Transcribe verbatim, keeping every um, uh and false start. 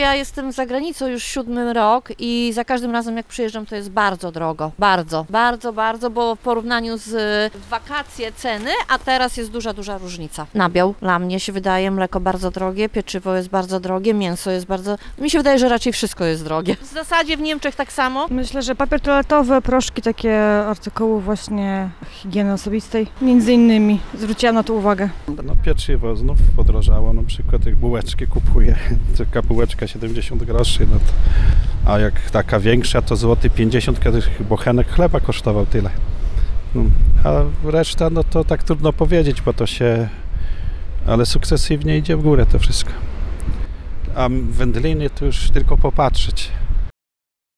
Ja jestem za granicą już siódmy rok i za każdym razem jak przyjeżdżam, to jest bardzo drogo. Bardzo, bardzo, bardzo, bo w porównaniu z wakacje ceny, a teraz jest duża, duża różnica. Nabiał dla mnie się wydaje, mleko bardzo drogie, pieczywo jest bardzo drogie, mięso jest bardzo... Mi się wydaje, że raczej wszystko jest drogie. W zasadzie w Niemczech tak samo. Myślę, że papier toaletowy, proszki, takie artykuły właśnie higieny osobistej. Między innymi zwróciłam na to uwagę. No pieczywo znów podrożało, na przykład jak bułeczki kupuję, taka bułeczka siedemdziesiąt groszy, no to, a jak taka większa to złoty pięćdziesiąt, kiedyś bochenek chleba kosztował tyle. No, a reszta no to tak trudno powiedzieć, bo to się, ale sukcesywnie idzie w górę to wszystko. A wędliny to już tylko popatrzeć.